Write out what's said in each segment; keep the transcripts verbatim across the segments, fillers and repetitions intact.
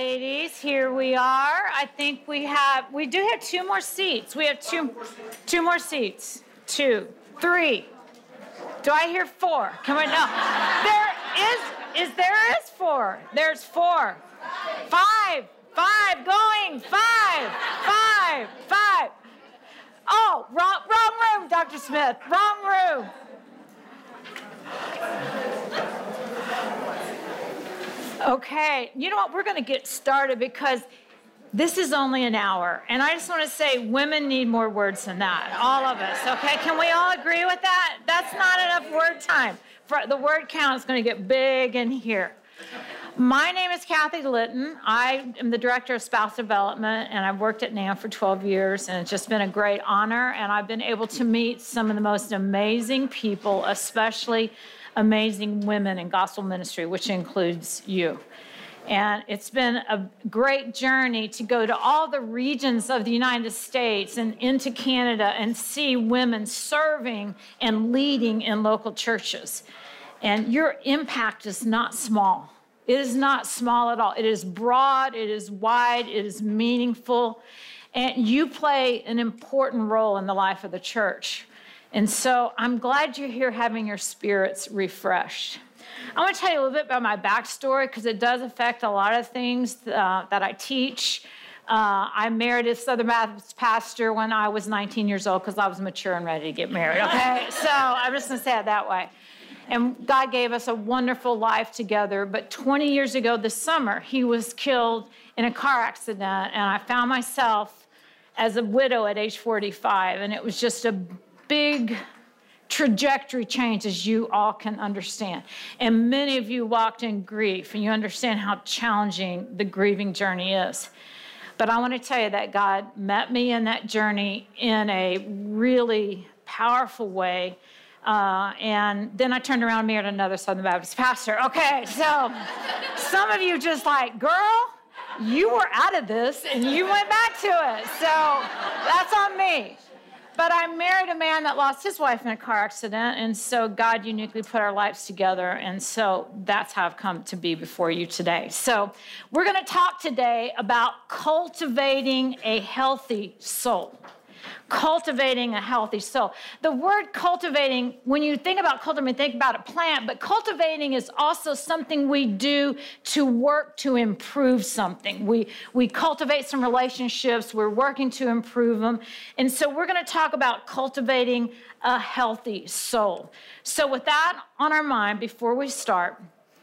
ladies. Here we are. I think we have, we do have two more seats. We have two, two more seats. Two, three. Do I hear four? Can we, no. There is, is there is four. There's four. Five, five, going, five, five, five. Oh, wrong, wrong room, Doctor Smith, wrong room. Okay, you know what? We're going to get started because this is only an hour. And I just want to say women need more words than that, all of us, okay? Can we all agree with that? That's not enough word time. For the word count is going to get big in here. My name is Kathy Litton. I am the Director of Spouse Development, and I've worked at N A M for twelve years, and it's just been a great honor, and I've been able to meet some of the most amazing people, especially amazing women in gospel ministry, which includes you. And it's been a great journey to go to all the regions of the United States and into Canada and see women serving and leading in local churches. And your impact is not small. It is not small at all. It is broad, it is wide, it is meaningful, and you play an important role in the life of the church. And so I'm glad you're here having your spirits refreshed. I want to tell you a little bit about my backstory because it does affect a lot of things uh, that I teach. Uh, I married a Southern Baptist pastor when I was nineteen years old because I was mature and ready to get married, okay? So I'm just going to say it that way. And God gave us a wonderful life together. But twenty years ago this summer, he was killed in a car accident. And I found myself as a widow at age forty-five. And it was just a big trajectory change, as you all can understand. And many of you walked in grief, and you understand how challenging the grieving journey is. But I want to tell you that God met me in that journey in a really powerful way. Uh, and then I turned around and married another Southern Baptist pastor. Okay, so some of you just like, girl, you were out of this and you went back to it. So that's on me. But I married a man that lost his wife in a car accident, and so God uniquely put our lives together, and so that's how I've come to be before you today. So we're going to talk today about cultivating a healthy soul. Cultivating a healthy soul. The word cultivating, when you think about cultivating, think about a plant, but cultivating is also something we do to work to improve something. We, we cultivate some relationships, we're working to improve them. And so we're going to talk about cultivating a healthy soul. So with that on our mind, before we start,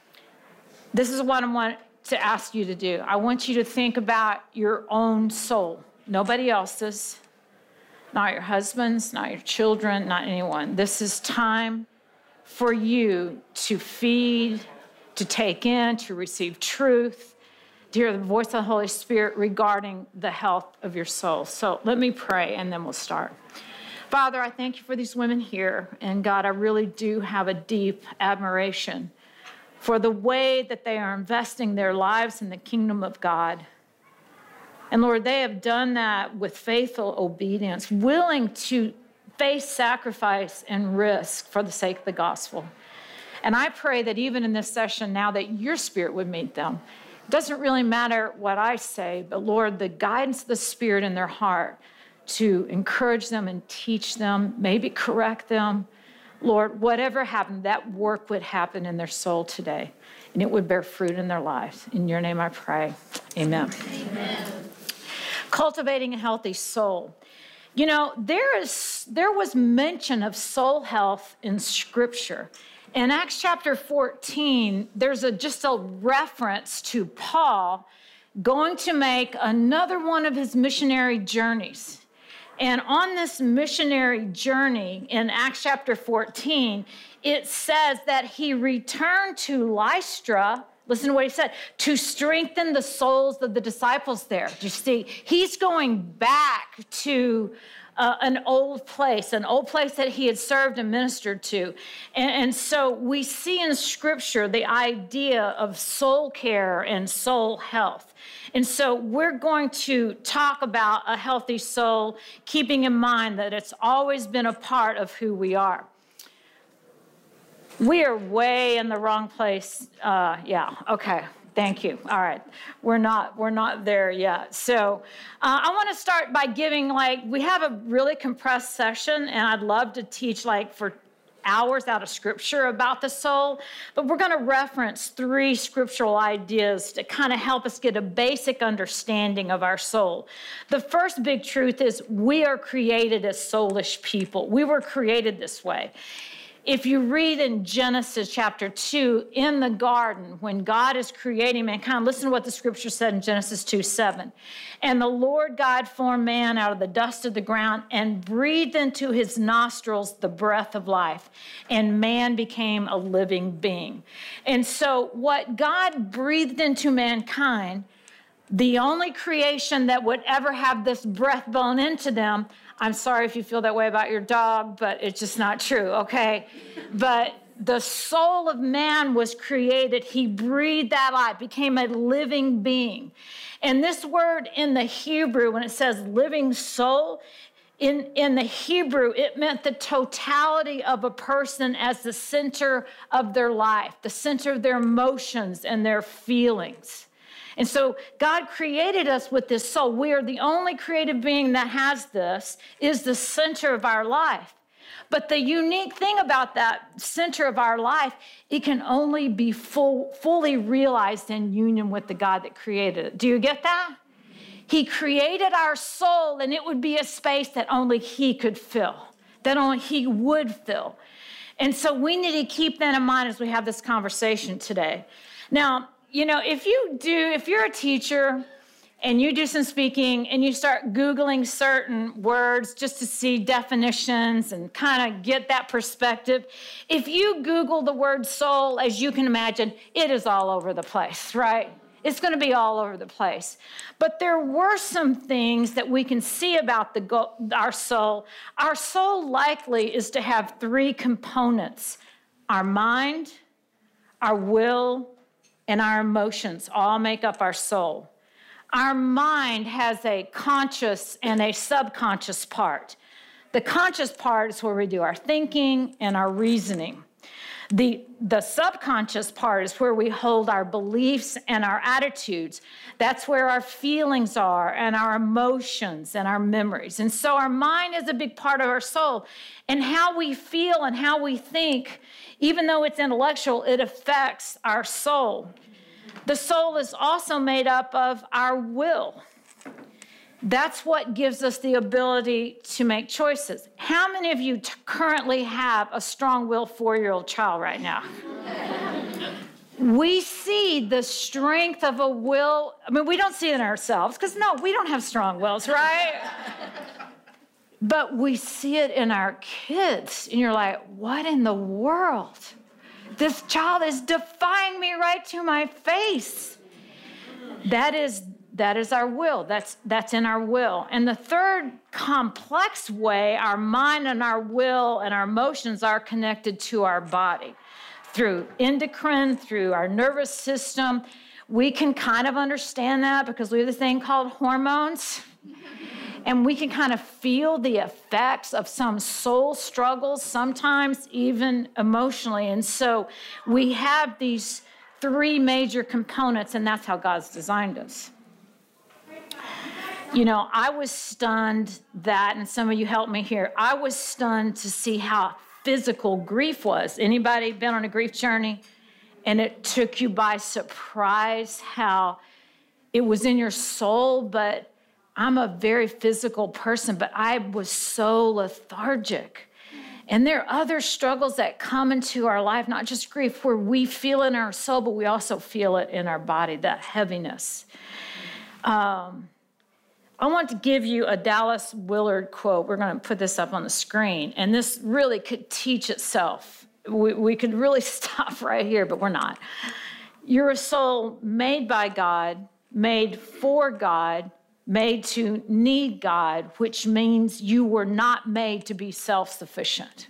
this is what I want to ask you to do. I want you to think about your own soul, nobody else's. Not your husbands, not your children, not anyone. This is time for you to feed, to take in, to receive truth, to hear the voice of the Holy Spirit regarding the health of your soul. So let me pray, and then we'll start. Father, I thank you for these women here. And God, I really do have a deep admiration for the way that they are investing their lives in the kingdom of God. And Lord, they have done that with faithful obedience, willing to face sacrifice and risk for the sake of the gospel. And I pray that even in this session now that your Spirit would meet them. It doesn't really matter what I say, but Lord, the guidance of the Spirit in their heart to encourage them and teach them, maybe correct them. Lord, whatever happened, that work would happen in their soul today, and it would bear fruit in their lives. In your name I pray, amen. Amen. Cultivating a healthy soul. You know, there is there was mention of soul health in Scripture. In Acts chapter fourteen, there's a, just a reference to Paul going to make another one of his missionary journeys. And on this missionary journey in Acts chapter fourteen, it says that he returned to Lystra. Listen to what he said, to strengthen the souls of the disciples there. You see, he's going back to uh, an old place, an old place that he had served and ministered to. And, and so we see in Scripture the idea of soul care and soul health. And so we're going to talk about a healthy soul, keeping in mind that it's always been a part of who we are. We are way in the wrong place. Uh, yeah, okay. Thank you. All right. We're not, we're not there yet. So uh, I want to start by giving, like, we have a really compressed session, and I'd love to teach, like, for hours out of scripture about the soul, but we're going to reference three scriptural ideas to kind of help us get a basic understanding of our soul. The first big truth is we are created as soulish people. We were created this way. If you read in Genesis chapter two, in the garden, when God is creating mankind, listen to what the scripture said in Genesis two seven. And the Lord God formed man out of the dust of the ground and breathed into his nostrils the breath of life, and man became a living being. And so what God breathed into mankind, the only creation that would ever have this breath blown into them, I'm sorry if you feel that way about your dog, but it's just not true, okay? But the soul of man was created. He breathed that life, became a living being. And this word in the Hebrew, when it says living soul, in, in the Hebrew, it meant the totality of a person as the center of their life, the center of their emotions and their feelings. And so God created us with this soul. We are the only created being that has this, is the center of our life. But the unique thing about that center of our life, it can only be full, fully realized in union with the God that created it. Do you get that? He created our soul, and it would be a space that only he could fill, that only he would fill. And so we need to keep that in mind as we have this conversation today. Now, you know, if you do, if you're a teacher and you do some speaking and you start Googling certain words just to see definitions and kind of get that perspective, if you Google the word soul, as you can imagine, it is all over the place, right? It's going to be all over the place. But there were some things that we can see about the go- our soul. Our soul likely is to have three components: our mind, our will, and our emotions all make up our soul. Our mind has a conscious and a subconscious part. The conscious part is where we do our thinking and our reasoning. The, the subconscious part is where we hold our beliefs and our attitudes. That's where our feelings are and our emotions and our memories. And so our mind is a big part of our soul. And how we feel and how we think, even though it's intellectual, it affects our soul. The soul is also made up of our will. That's what gives us the ability to make choices. How many of you t- currently have a strong-willed four-year-old child right now? We see the strength of a will. I mean, we don't see it in ourselves, because no, we don't have strong wills, right? But we see it in our kids, and you're like, what in the world? This child is defying me right to my face. That is That is our will. That's, that's in our will. And the third complex way our mind and our will and our emotions are connected to our body. Through endocrine, through our nervous system. We can kind of understand that because we have this thing called hormones. And we can kind of feel the effects of some soul struggles, sometimes even emotionally. And so we have these three major components, and that's how God's designed us. You know, I was stunned that, and some of you helped me here, I was stunned to see how physical grief was. Anybody been on a grief journey? And it took you by surprise how it was in your soul, but I'm a very physical person, but I was so lethargic. And there are other struggles that come into our life, not just grief, where we feel it in our soul, but we also feel it in our body, that heaviness. Um, I want to give you a Dallas Willard quote. We're going to put this up on the screen. And this really could teach itself. We, we could really stop right here, but we're not. You're a soul made by God, made for God, made to need God, which means you were not made to be self-sufficient.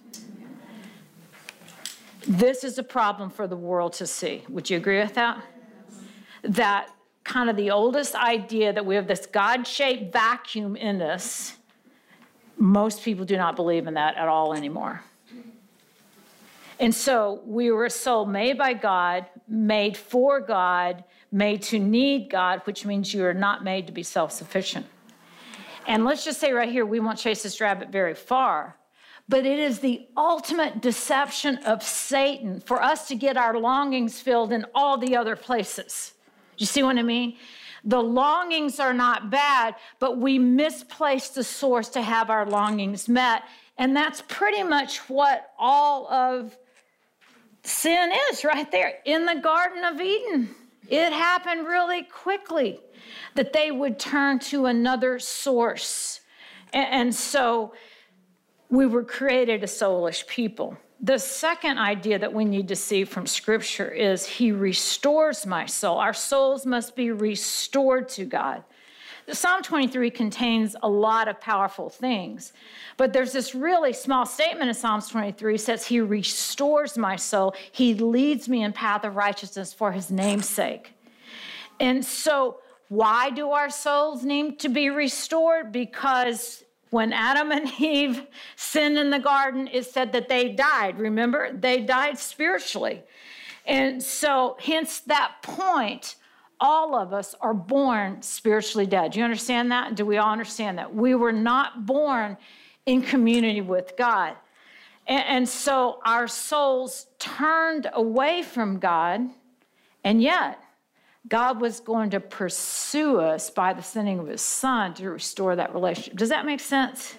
This is a problem for the world to see. Would you agree with that? That kind of the oldest idea that we have this God-shaped vacuum in us, most people do not believe in that at all anymore. And so we were a soul made by God, made for God, made to need God, which means you are not made to be self-sufficient. And let's just say right here, we won't chase this rabbit very far, but it is the ultimate deception of Satan for us to get our longings filled in all the other places. You see what I mean? The longings are not bad, but we misplace the source to have our longings met. And that's pretty much what all of sin is right there in the Garden of Eden. It happened really quickly that they would turn to another source. And so we were created a soulish people. The second idea that we need to see from Scripture is he restores my soul. Our souls must be restored to God. Psalm twenty-three contains a lot of powerful things, but there's this really small statement in Psalms twenty-three says he restores my soul. He leads me in path of righteousness for his name's sake. And so why do our souls need to be restored? Because when Adam and Eve sinned in the garden, it said that they died. Remember? They died spiritually. And so hence that point, all of us are born spiritually dead. Do you understand that? Do we all understand that? We were not born in community with God. And, and so our souls turned away from God, and yet God was going to pursue us by the sending of his son to restore that relationship. Does that make sense?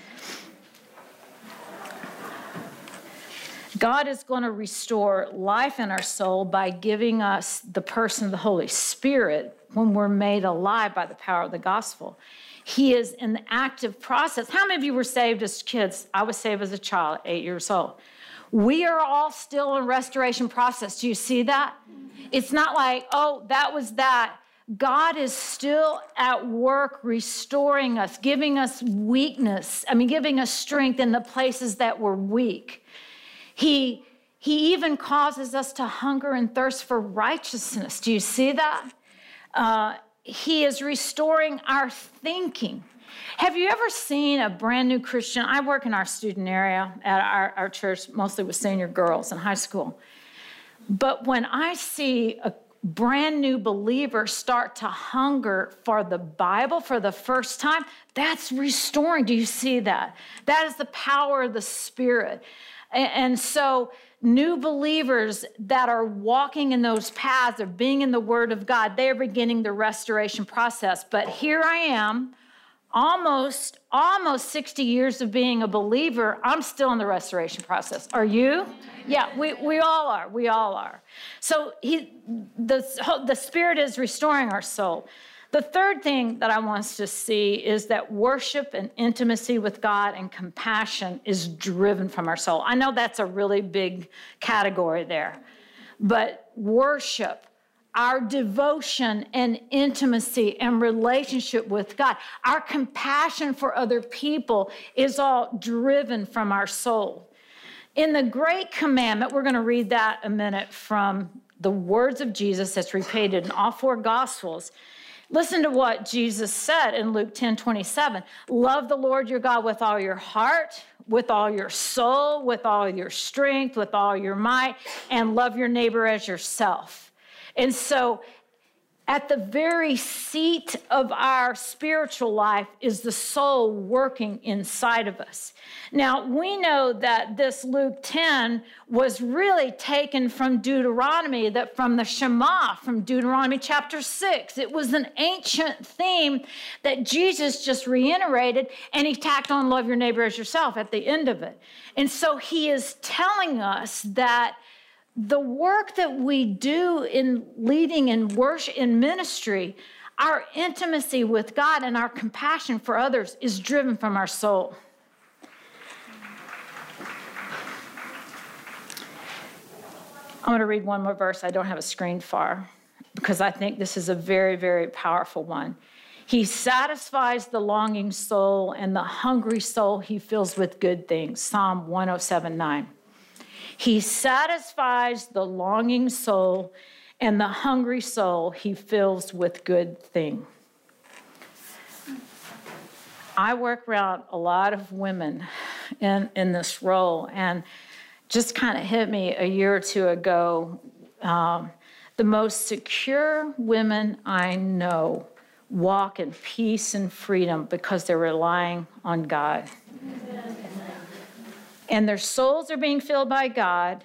God is going to restore life in our soul by giving us the person of the Holy Spirit when we're made alive by the power of the gospel. He is in the active process. How many of you were saved as kids? I was saved as a child, eight years old. We are all still in restoration process. Do you see that? It's not like, oh, that was that. God is still at work restoring us, giving us weakness. I mean, giving us strength in the places that we're weak. He, he even causes us to hunger and thirst for righteousness. Do you see that? Uh, he is restoring our thinking. Have you ever seen a brand new Christian? I work in our student area at our, our church, mostly with senior girls in high school. But when I see a brand new believer start to hunger for the Bible for the first time, that's restoring. Do you see that? That is the power of the Spirit. And, and so new believers that are walking in those paths of being in the Word of God, they're beginning the restoration process. But here I am, almost, almost sixty years of being a believer, I'm still in the restoration process. Are you? Yeah, we, we all are. We all are. So he, the, the Spirit is restoring our soul. The third thing that I want us to see is that worship and intimacy with God and compassion is driven from our soul. I know that's a really big category there, but worship, our devotion and intimacy and relationship with God, our compassion for other people is all driven from our soul. In the Great Commandment, we're going to read that a minute from the words of Jesus that's repeated in all four Gospels. Listen to what Jesus said in Luke ten twenty-seven. Love the Lord your God with all your heart, with all your soul, with all your strength, with all your might, and love your neighbor as yourself. And so at the very seat of our spiritual life is the soul working inside of us. Now, we know that this Luke ten was really taken from Deuteronomy, that from the Shema, from Deuteronomy chapter six. It was an ancient theme that Jesus just reiterated, and he tacked on love your neighbor as yourself at the end of it. And so he is telling us that the work that we do in leading in worship, in ministry, our intimacy with God and our compassion for others is driven from our soul. I'm going to read one more verse. I don't have a screen far because I think this is a very, very powerful one. He satisfies the longing soul, and the hungry soul he fills with good things. Psalm one oh seven nine. He satisfies the longing soul, and the hungry soul he fills with good thing. I work around a lot of women in, in this role, and just kind of hit me a year or two ago. Um, the most secure women I know walk in peace and freedom because they're relying on God. And their souls are being filled by God.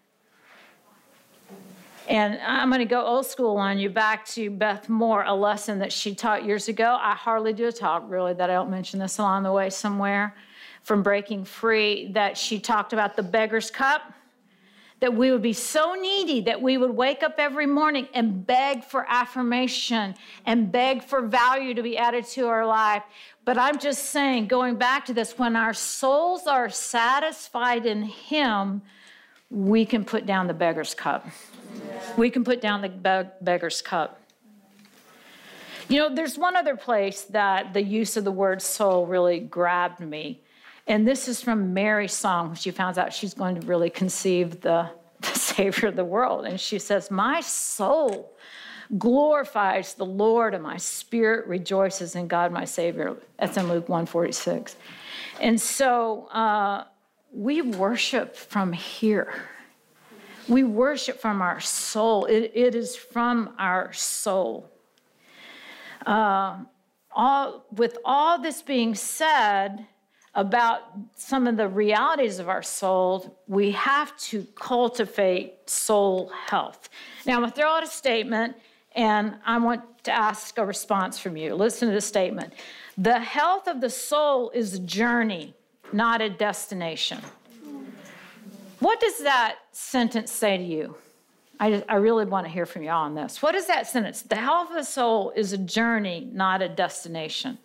And I'm going to go old school on you, back to Beth Moore, a lesson that she taught years ago. I hardly do a talk, really, that I don't mention this along the way somewhere, from Breaking Free, that she talked about the beggar's cup, that we would be so needy that we would wake up every morning and beg for affirmation and beg for value to be added to our life. But I'm just saying, going back to this, when our souls are satisfied in Him, we can put down the beggar's cup. We can put down the beg- beggar's cup. You know, there's one other place that the use of the word soul really grabbed me. And this is from Mary's song, when she finds out she's going to really conceive the, the Savior of the world. And she says, my soul glorifies the Lord, and my spirit rejoices in God, my Savior. That's in Luke one forty-six. And so uh, we worship from here. We worship from our soul. It, it is from our soul. Uh, all, with all this being said about some of the realities of our soul, we have to cultivate soul health. Now, I'm going to throw out a statement, and I want to ask a response from you. Listen to the statement. The health of the soul is a journey, not a destination. What does that sentence say to you? I, just, I really want to hear from y'all on this. What is that sentence? The health of the soul is a journey, not a destination.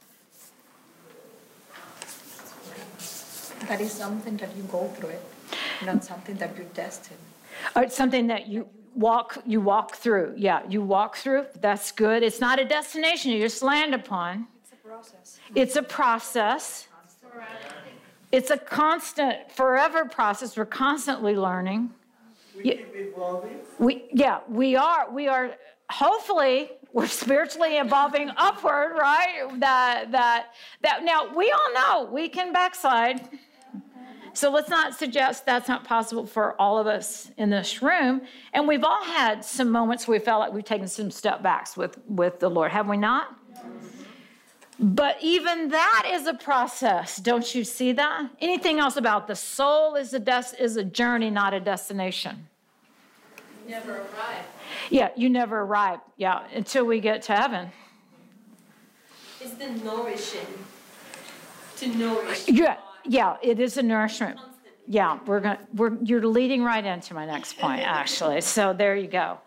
That is something that you go through it, not something that you're destined. Or it's something that you walk, you walk through. Yeah, you walk through. That's good. It's not a destination you just land upon. It's a process. It's a process. It's a constant, forever process. We're constantly learning. We keep evolving. We, yeah, we are. We are. Hopefully, we're spiritually evolving upward, right? That that that. Now we all know we can backslide. So let's not suggest that's not possible for all of us in this room. And we've all had some moments where we felt like we've taken some step backs with with the Lord, have we not? But even that is a process. Don't you see that? Anything else about the soul is a des- is a journey, not a destination. Never arrive. Yeah, you never arrive. Yeah, until we get to heaven. It's the nourishing. To nourish. Yeah, yeah, it is a nourishment. Yeah, we're going. We're you're leading right into my next point, actually. So there you go.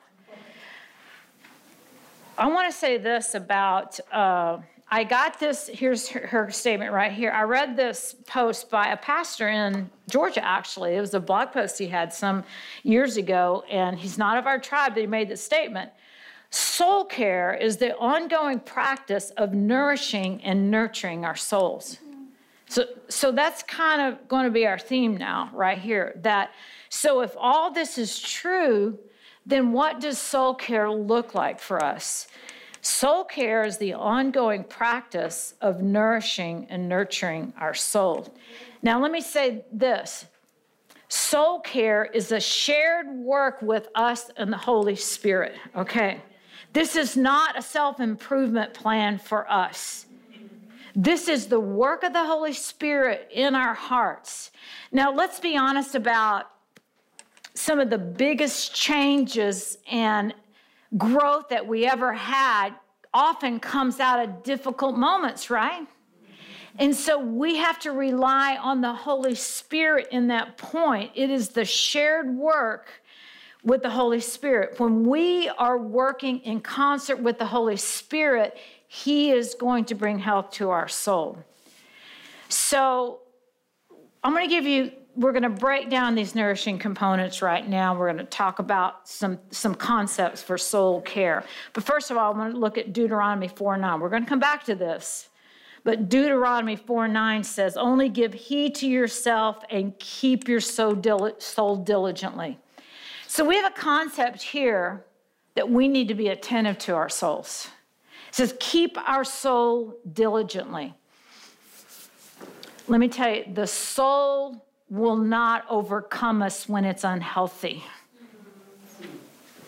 I want to say this about. Uh, I got this, here's her, her statement right here. I read this post by a pastor in Georgia, actually. It was a blog post he had some years ago, and he's not of our tribe, but he made this statement. Soul care is the ongoing practice of nourishing and nurturing our souls. So, so that's kind of going to be our theme now, right here. That, so if all this is true, then what does soul care look like for us? Soul care is the ongoing practice of nourishing and nurturing our soul. Now, let me say this. Soul care is a shared work with us and the Holy Spirit, okay? This is not a self-improvement plan for us. This is the work of the Holy Spirit in our hearts. Now, let's be honest about some of the biggest changes and growth that we ever had often comes out of difficult moments, right? And so we have to rely on the Holy Spirit in that point. It is the shared work with the Holy Spirit. When we are working in concert with the Holy Spirit, He is going to bring health to our soul. So I'm going to give you We're going to break down these nourishing components right now. We're going to talk about some, some concepts for soul care. But first of all, I'm going to look at Deuteronomy four nine. We're going to come back to this. But Deuteronomy four nine says, only give heed to yourself and keep your soul diligently. So we have a concept here that we need to be attentive to our souls. It says, keep our soul diligently. Let me tell you, the soul will not overcome us when it's unhealthy.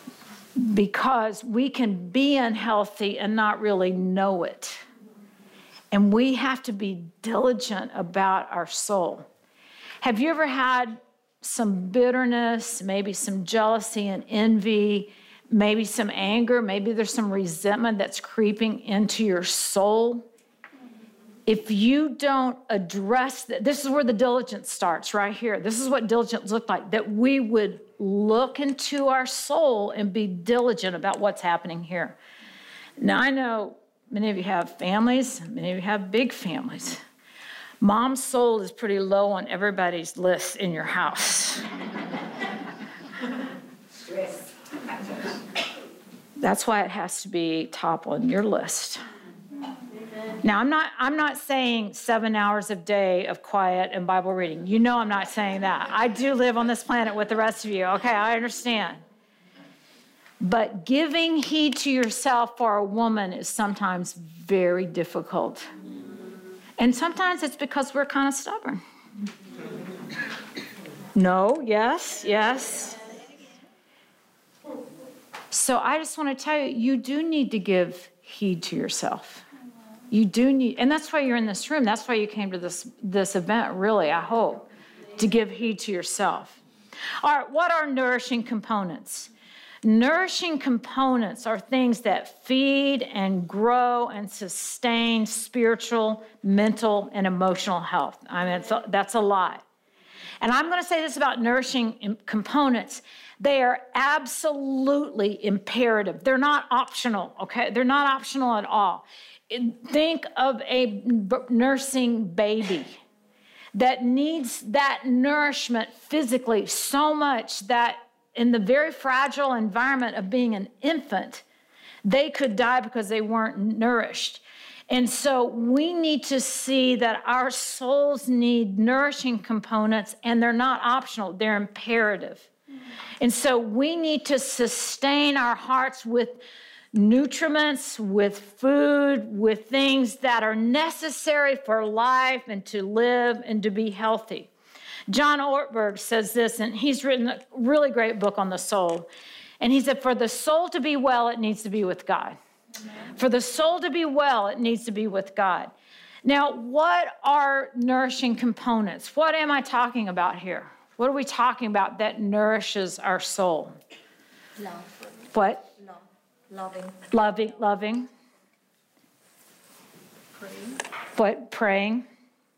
because we can be unhealthy and not really know it. And we have to be diligent about our soul. Have you ever had some bitterness, maybe some jealousy and envy, maybe some anger, maybe there's some resentment that's creeping into your soul? If you don't address that, this is where the diligence starts right here. This is what diligence looked like, that we would look into our soul and be diligent about what's happening here. Now, I know many of you have families, many of you have big families. Mom's soul is pretty low on everybody's list in your house. That's why it has to be top on your list. Now, I'm not, I'm not saying seven hours a day of quiet and Bible reading. You know I'm not saying that. I do live on this planet with the rest of you. Okay, I understand. But giving heed to yourself for a woman is sometimes very difficult. And sometimes it's because we're kind of stubborn. No, yes, yes. So I just want to tell you, you do need to give heed to yourself. You do need, and that's why you're in this room. That's why you came to this, this event, really, I hope, to give heed to yourself. All right, what are nourishing components? Nourishing components are things that feed and grow and sustain spiritual, mental, and emotional health. I mean, it's a, that's a lot. And I'm going to say this about nourishing components. They are absolutely imperative. They're not optional, okay? They're not optional at all. Think of a nursing baby that needs that nourishment physically so much that in the very fragile environment of being an infant, they could die because they weren't nourished. And so we need to see that our souls need nourishing components, and they're not optional, they're imperative. And so we need to sustain our hearts with nutriments, with food, with things that are necessary for life and to live and to be healthy. John Ortberg says this, and he's written a really great book on the soul. And he said, for the soul to be well, it needs to be with God. Amen. For the soul to be well, it needs to be with God. Now, what are nourishing components? What am I talking about here? What are we talking about that nourishes our soul? Love. What? Love. Loving. Loving. Loving. Praying. What? Praying.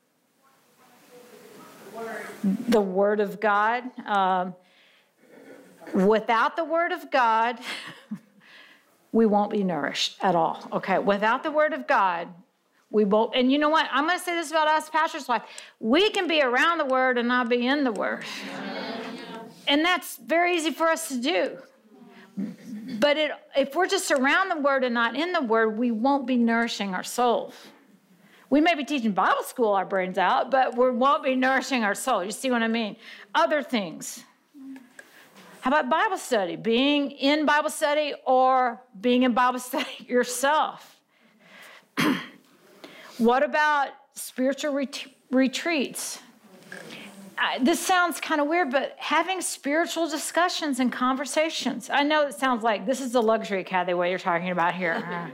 The Word of God. Um, without the Word of God, we won't be nourished at all. Okay, without the Word of God, we won't. And you know what? I'm going to say this about us, pastor's wife. We can be around the Word and not be in the Word. And that's very easy for us to do. But it, if we're just around the Word and not in the Word, we won't be nourishing our souls. We may be teaching Bible school our brains out, but we won't be nourishing our soul. You see what I mean? Other things. How about Bible study? Being in Bible study or being in Bible study yourself? What about spiritual ret- retreats? I, this sounds kind of weird, but having spiritual discussions and conversations. I know it sounds like this is the luxury, Kathy, what you're talking about here.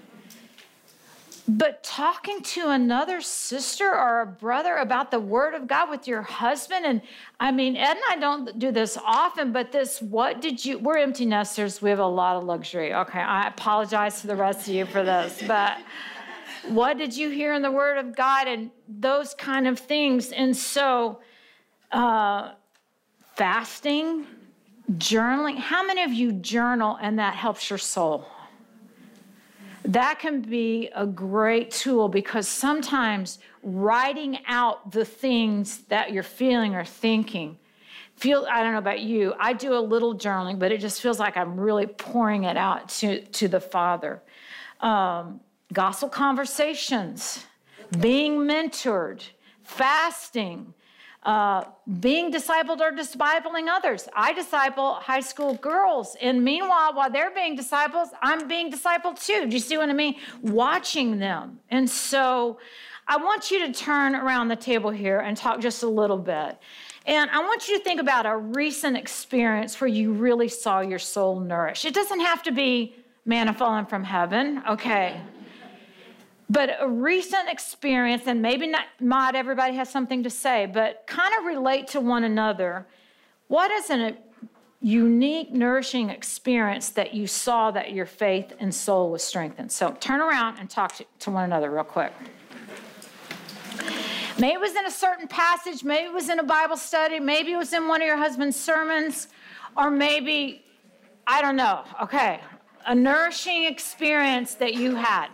But talking to another sister or a brother about the Word of God with your husband, and I mean, Ed and I don't do this often, but this, what did you, we're empty nesters, we have a lot of luxury. Okay, I apologize to the rest of you for this, but what did you hear in the Word of God and those kind of things? And so, uh, fasting, journaling, how many of you journal and that helps your soul? That can be a great tool because sometimes writing out the things that you're feeling or thinking, feel, I don't know about you, I do a little journaling, but it just feels like I'm really pouring it out to, to the Father. Um, gospel conversations, being mentored, fasting, Uh, being discipled or discipling others. I disciple high school girls, and meanwhile, while they're being disciples, I'm being discipled too. Do you see what I mean? Watching them. And so I want you to turn around the table here and talk just a little bit. And I want you to think about a recent experience where you really saw your soul nourished. It doesn't have to be manna falling from heaven, okay? But a recent experience, and maybe not, not everybody has something to say, but kind of relate to one another. What is a unique, nourishing experience that you saw that your faith and soul was strengthened? So turn around and talk to, to one another real quick. Maybe it was in a certain passage, maybe it was in a Bible study, maybe it was in one of your husband's sermons, or maybe, I don't know, okay, a nourishing experience that you had.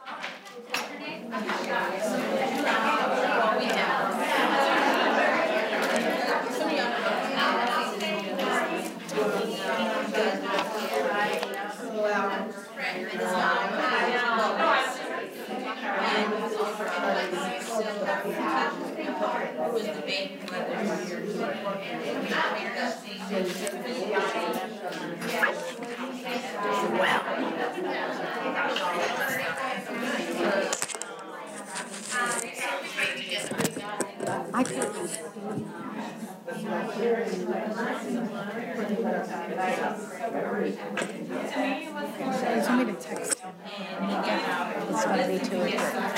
I could. It's only the text. It's going to be too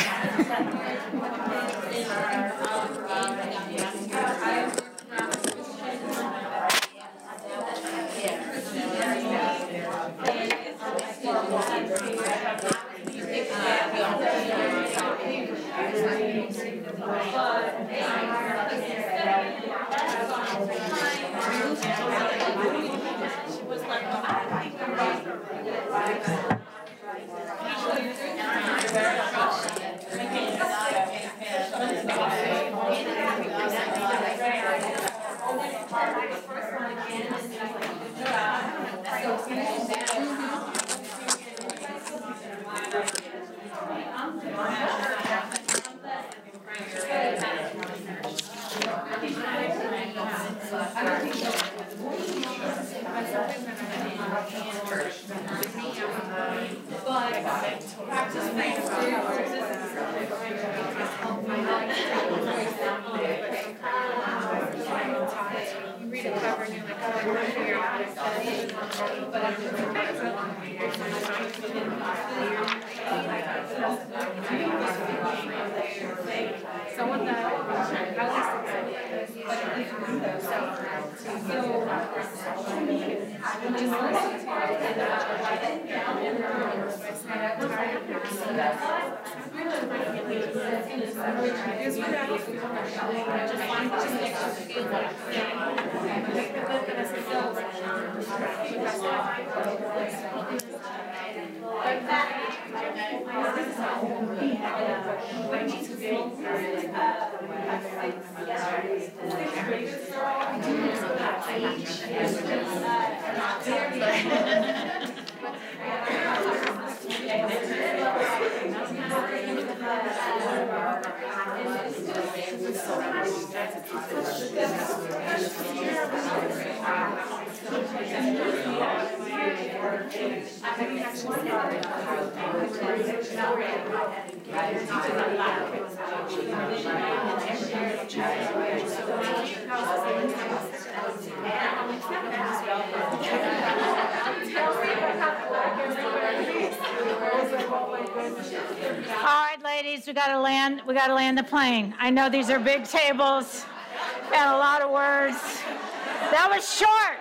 All right, ladies, we got to land. We got to land the plane. I know these are big tables and a lot of words. That was short.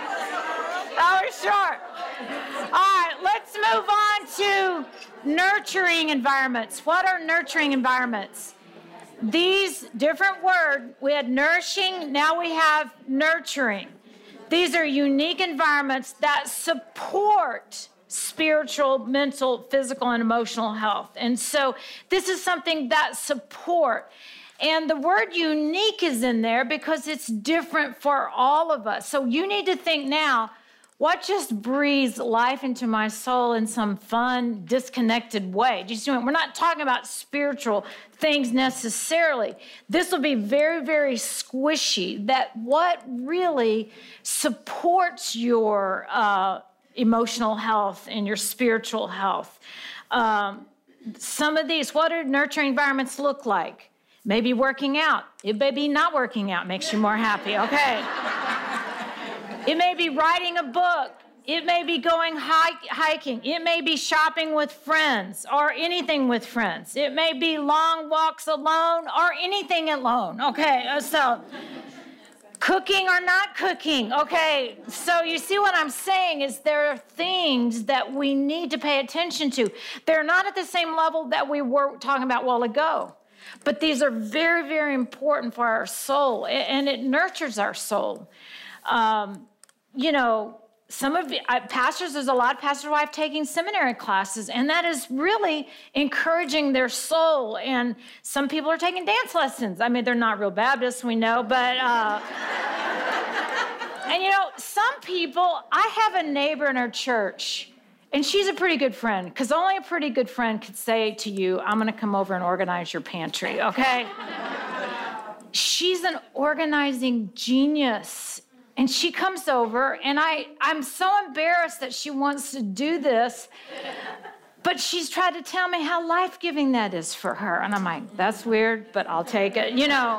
That was short. All right, let's move on to nurturing environments. What are nurturing environments? These different words, we had nourishing, now we have nurturing. These are unique environments that support spiritual, mental, physical, and emotional health. And so this is something that support. And the word unique is in there because it's different for all of us. So you need to think now, what just breathes life into my soul in some fun, disconnected way? Do you see what? We're not talking about spiritual things necessarily. This will be very, very squishy, that what really supports your uh, emotional health and your spiritual health. Um, some of these, what do nurturing environments look like? Maybe working out. It may be not working out makes you more happy, okay? It may be writing a book. It may be going hike, hiking. It may be shopping with friends or anything with friends. It may be long walks alone or anything alone, okay? So cooking or not cooking, okay? So you see what I'm saying is there are things that we need to pay attention to. They're not at the same level that we were talking about a while ago. But these are very, very important for our soul, and it nurtures our soul. Um, you know, some of the uh, pastors, there's a lot of pastor wife taking seminary classes, and that is really encouraging their soul. And some people are taking dance lessons. I mean, they're not real Baptists, we know, but, uh, and you know, some people, I have a neighbor in our church, and she's a pretty good friend, because only a pretty good friend could say to you, I'm going to come over and organize your pantry, okay? She's an organizing genius. And she comes over, and I, I'm so embarrassed that she wants to do this, but she's tried to tell me how life-giving that is for her. And I'm like, that's weird, but I'll take it, you know.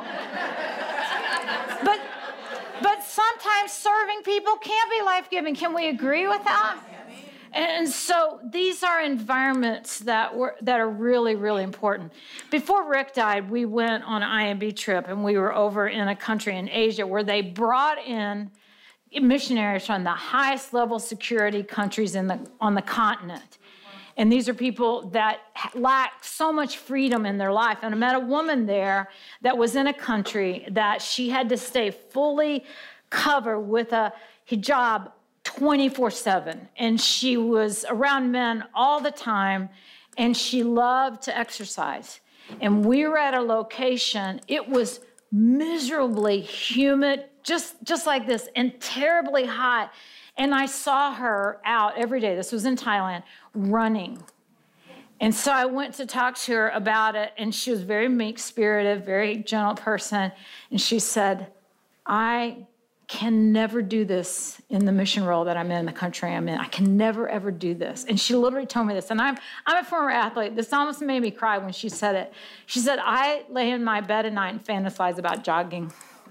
But, but sometimes serving people can be life-giving. Can we agree with that? And so these are environments that were that are really, really important. Before Rick died, we went on an I M B trip, and we were over in a country in Asia where they brought in missionaries from the highest level security countries in the on the continent. And these are people that lack so much freedom in their life. And I met a woman there that was in a country that she had to stay fully covered with a hijab twenty-four seven, and she was around men all the time, and she loved to exercise. And we were at a location, it was miserably humid, just, just like this, and terribly hot. And I saw her out every day, this was in Thailand, running. And so I went to talk to her about it, and she was very meek-spirited, very gentle person, and she said, I can never do this in the mission role that I'm in, the country I'm in. I can never, ever do this. And she literally told me this. And I'm, I'm a former athlete. This almost made me cry when she said it. She said, I lay in my bed at night and fantasize about jogging.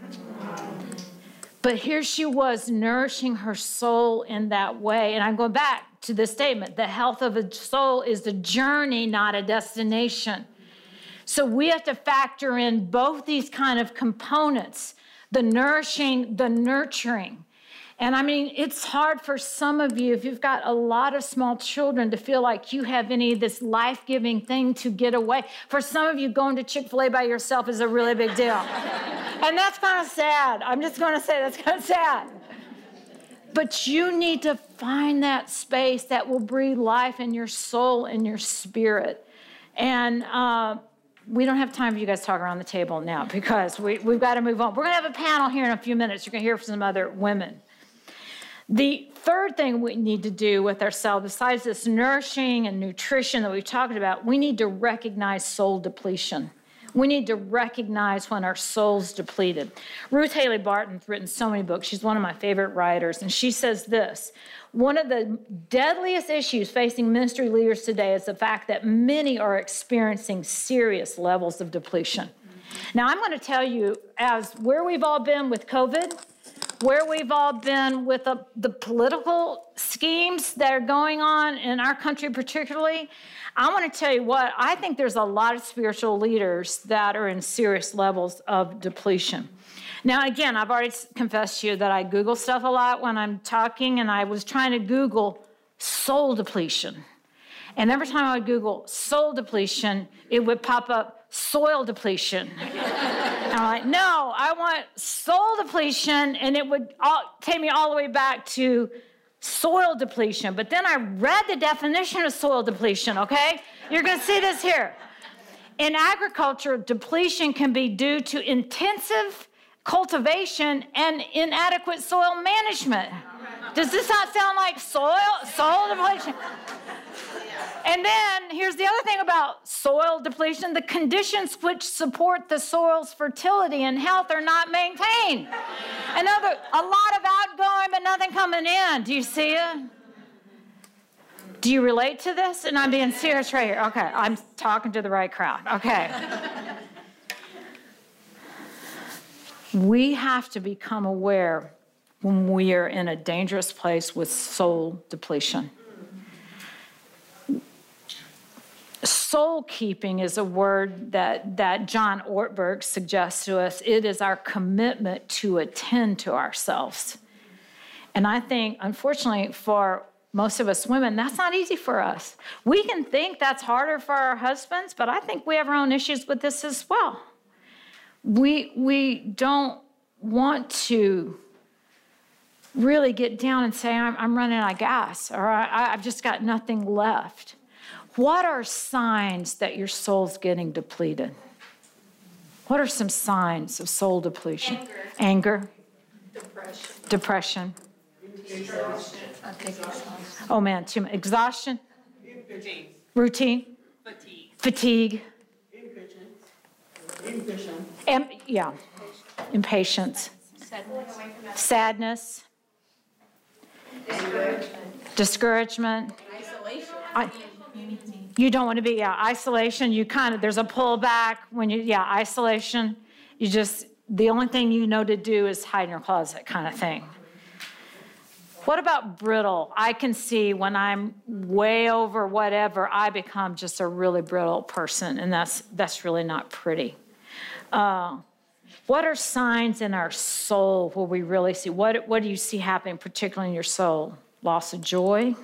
But here she was nourishing her soul in that way. And I'm going back to the statement, the health of a soul is a journey, not a destination. So we have to factor in both these kind of components, the nourishing, the nurturing. And I mean, it's hard for some of you, if you've got a lot of small children, to feel like you have any of this life-giving thing to get away. For some of you, going to Chick-fil-A by yourself is a really big deal. And that's kind of sad. I'm just going to say that's kind of sad. But you need to find that space that will breathe life in your soul and your spirit. And uh, we don't have time for you guys to talk around the table now because we, we've got to move on. We're going to have a panel here in a few minutes. You're going to hear from some other women. The third thing we need to do with ourselves, besides this nourishing and nutrition that we've talked about, we need to recognize soul depletion. We need to recognize when our soul's depleted. Ruth Haley Barton's written so many books. She's one of my favorite writers, and she says this: one of the deadliest issues facing ministry leaders today is the fact that many are experiencing serious levels of depletion. Now, I'm going to tell you, as where we've all been with COVID, where we've all been with the, the political schemes that are going on in our country particularly, I want to tell you what, I think there's a lot of spiritual leaders that are in serious levels of depletion. Now, again, I've already confessed to you that I Google stuff a lot when I'm talking, and I was trying to Google soul depletion. And every time I would Google soul depletion, it would pop up soil depletion. And I'm like, no, I want soul depletion, and it would all, take me all the way back to soil depletion. But then I read the definition of soil depletion, okay? You're going to see this here. In agriculture, depletion can be due to intensive cultivation and inadequate soil management. Does this not sound like soil, soil depletion? And then here's the other thing about soil depletion. The conditions which support the soil's fertility and health are not maintained. Another, a lot of outgoing, but nothing coming in. Do you see it? Do you relate to this? And I'm being serious right here. Okay, I'm talking to the right crowd. Okay. We have to become aware when we are in a dangerous place with soul depletion. Soul keeping is a word that, that John Ortberg suggests to us. It is our commitment to attend to ourselves. And I think, unfortunately, for most of us women, that's not easy for us. We can think that's harder for our husbands, but I think we have our own issues with this as well. We, we don't want to really get down and say, I'm, I'm running out of gas, or I, I've just got nothing left. What are signs that your soul's getting depleted? What are some signs of soul depletion? Anger. Anger. Depression. Depression. Exhaustion. Oh man, too much. Exhaustion. Routine. Routine. Fatigue. Fatigue. Impatience. Impatience. Em- yeah. Impatience. Sadness. Sadness. Discouragement. Isolation. I, you don't want to be, yeah, isolation. You kind of, there's a pullback when you, yeah, isolation. You just, the only thing you know to do is hide in your closet kind of thing. What about brittle? I can see when I'm way over whatever, I become just a really brittle person, and that's that's really not pretty. Uh, what are signs in our soul where we really see? What, what do you see happening, particularly in your soul? Loss of joy?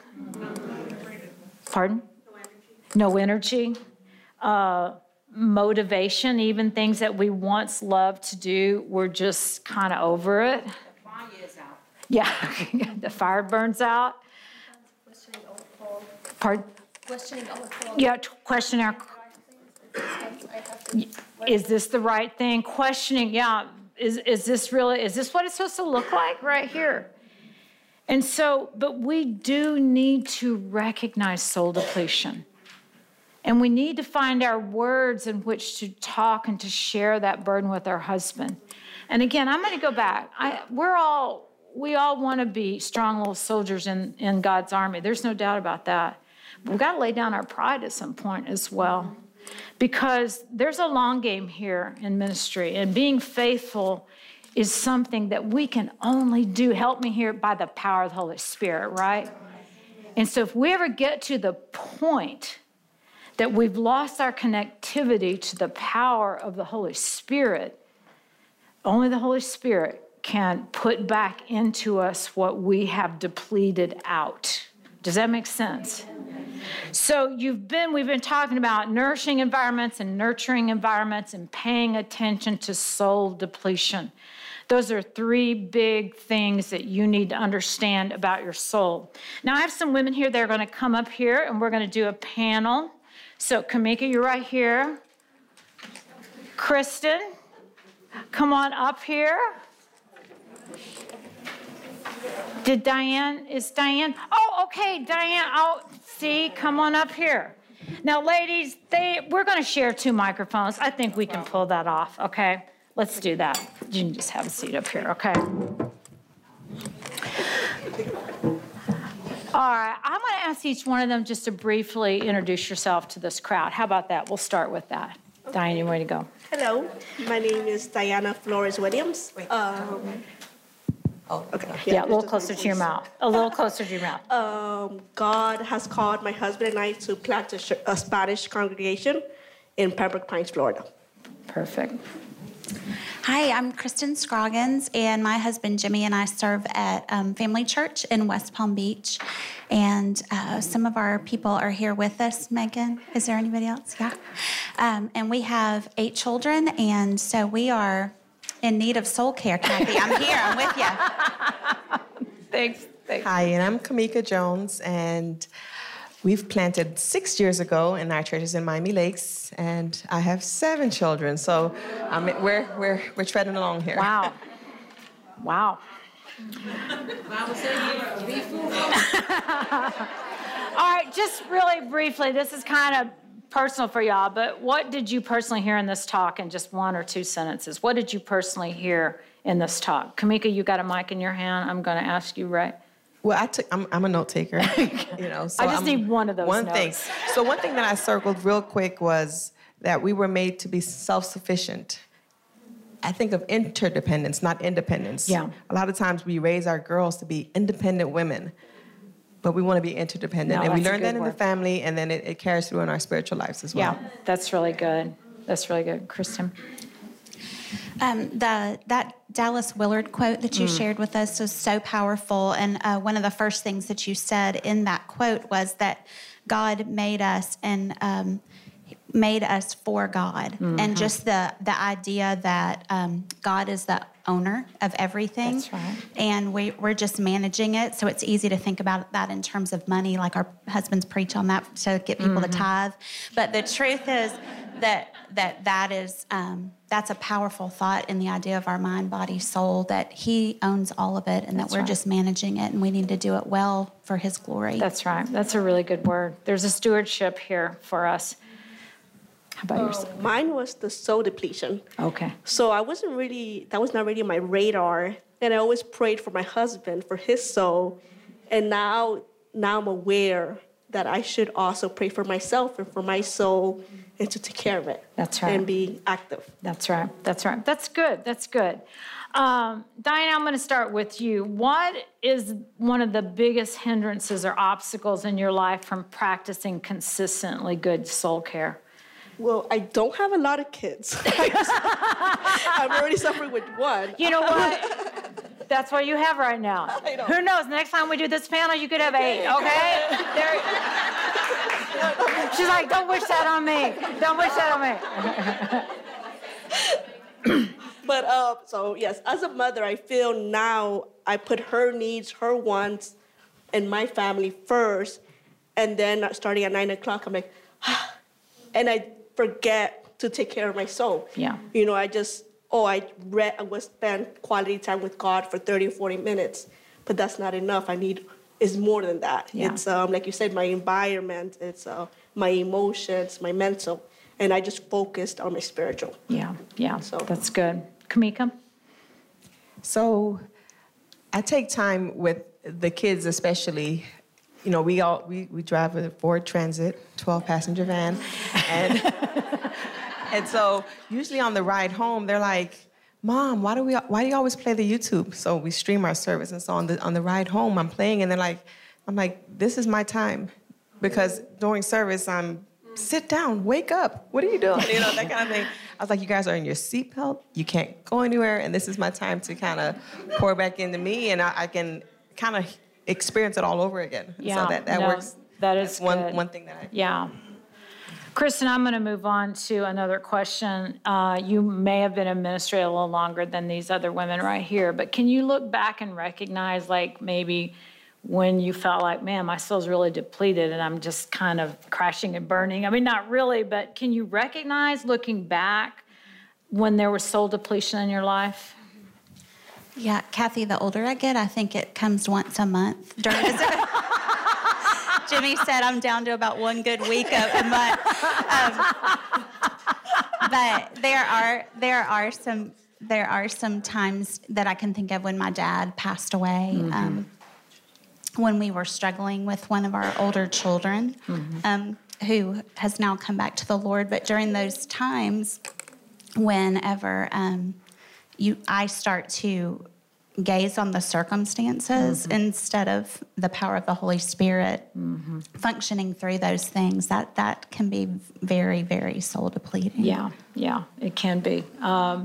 Pardon? No energy. Uh, motivation, even things that we once loved to do, we're just kind of over it. The fire is out. Yeah, the fire burns out. Questioning our call. Pardon? Questioning our call. Yeah, t- question our, I have to. is this the right thing? Questioning, yeah, is, is this really, is this what it's supposed to look like right here? And so, but we do need to recognize soul depletion. And we need to find our words in which to talk and to share that burden with our husband. And again, I'm going to go back. I, we're all, we all want to be strong little soldiers in, in God's army. There's no doubt about that. But we've got to lay down our pride at some point as well. Because there's a long game here in ministry. And being faithful is something that we can only do, help me here, by the power of the Holy Spirit, right? And so if we ever get to the point that we've lost our connectivity to the power of the Holy Spirit, only the Holy Spirit can put back into us what we have depleted out. Does that make sense? So you've been, we've been talking about nourishing environments and nurturing environments and paying attention to soul depletion. Those are three big things that you need to understand about your soul. Now, I have some women here that are going to come up here, and we're going to do a panel. So, Kamika, you're right here. Kristen, come on up here. Did Diane, is Diane? Oh, okay, Diane, oh, see, come on up here. Now, ladies, they, we're going to share two microphones. I think we can pull that off, okay? Let's do that. You can just have a seat up here, okay? All right, I'm going to ask each one of them just to briefly introduce yourself to this crowd. How about that? We'll start with that. Okay. Diane, you ready to go? Hello, my name is Diana Flores Williams. Um, oh, okay. Yeah, yeah, a little closer to your mouth. A little closer to your mouth. Um, God has called my husband and I to plant a, a Spanish congregation in Pembroke Pines, Florida. Perfect. Hi, I'm Kristen Scroggins, and my husband Jimmy and I serve at um, Family Church in West Palm Beach. And uh, some of our people are here with us. Megan, is there anybody else? Yeah. Um, and we have eight children, and so we are in need of soul care, Kathy. I'm here. I'm with you. Thanks. Thanks. Hi, and I'm Kamika Jones, and we've planted six years ago in our churches in Miami Lakes, and I have seven children, so um, we're, we're, we're treading along here. Wow. Wow. All right, just really briefly, this is kind of personal for y'all, but what did you personally hear in this talk in just one or two sentences? What did you personally hear in this talk? Kamika, you got a mic in your hand. I'm going to ask you, right? Well, I took, I'm, I'm a note taker, you know. So I just I'm, need one of those One notes. thing. So one thing that I circled real quick was that we were made to be self-sufficient. I think of interdependence, not independence. Yeah. A lot of times we raise our girls to be independent women, but we want to be interdependent. No, and we that's a learn good that in word. the family, and then it, it carries through in our spiritual lives as well. Yeah, that's really good. That's really good. Kristen? Um, the that Dallas Willard quote that you Mm. shared with us was so powerful, and uh, one of the first things that you said in that quote was that God made us and um, made us for God, Mm-hmm. and just the the idea that um, God is the owner of everything, That's right. and we we're just managing it. So it's easy to think about that in terms of money, like our husbands preach on that to get people Mm-hmm. to tithe. But the truth is that that that is um, that's a powerful thought in the idea of our mind, body, soul, that He owns all of it, and That's that we're right. just managing it, and we need to do it well for His glory. That's right. That's a really good word. There's a stewardship here for us. How about yours? Uh, mine was the soul depletion. Okay. So I wasn't really, that was not really on my radar. And I always prayed for my husband, for his soul. And now, now I'm aware that I should also pray for myself and for my soul and to take care of it. That's right. And be active. That's right. That's right. That's good. That's good. Um, Diana, I'm going to start with you. What is one of the biggest hindrances or obstacles in your life from practicing consistently good soul care? Well, I don't have a lot of kids. I'm already suffering with one. You know what? That's what you have right now. I know. Who knows? Next time we do this panel, you could have eight, okay? There. She's like, don't wish that on me. Don't wish that on me. But uh, so yes, as a mother, I feel now I put her needs, her wants, and my family first, and then starting at nine o'clock, I'm like, and I forget to take care of my soul. Yeah. You know, I just oh, I read, I would spend quality time with God for thirty or forty minutes, but that's not enough. I need is more than that. Yeah. It's um, like you said, my environment. It's uh, my emotions, my mental, and I just focused on my spiritual. Yeah, yeah, So- that's good. Kamika? So I take time with the kids, especially. You know, we all we, we drive a Ford Transit, twelve passenger van, and and so usually on the ride home, they're like, "Mom, why do we why do you always play the YouTube?" So we stream our service, and so on the on the ride home, I'm playing, and they're like, "I'm like, this is my time," because during service, I'm sit down, wake up, what are you doing? You know, that kind of thing. I was like, you guys are in your seatbelt, you can't go anywhere, and this is my time to kind of pour back into me, and I, I can kind of experience it all over again. Yeah, so that, that no, works. that is That's one good. one thing that I Yeah. Kristen, I'm going to move on to another question. Uh, you may have been in ministry a little longer than these other women right here, but can you look back and recognize, like, maybe when you felt like, man, my soul's really depleted and I'm just kind of crashing and burning? I mean, not really, but can you recognize, looking back, when there was soul depletion in your life? Yeah, Kathy, the older I get, I think it comes once a month. During the Jimmy said I'm down to about one good week a, a month. Um, but there are there are some there are some times that I can think of when my dad passed away. Mm-hmm. Um, when we were struggling with one of our older children, Mm-hmm. um, who has now come back to the Lord. But during those times, whenever um, you, I start to gaze on the circumstances Mm-hmm. instead of the power of the Holy Spirit functioning through those things, that that can be very, very soul depleting. Yeah, yeah, it can be. Um,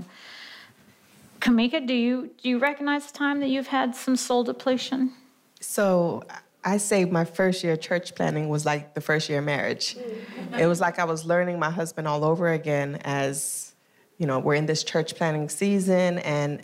Kamika, do you do you recognize the time that you've had some soul depletion? So I say my first year of church planning was like the first year of marriage. It was like I was learning my husband all over again as, you know, we're in this church planning season, and